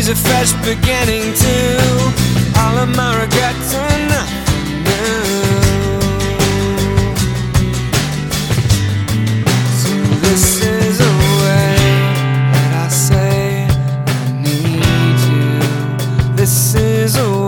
Today's a fresh beginning too. All of my regrets are nothing new. So this is a way that I say I need you. This is a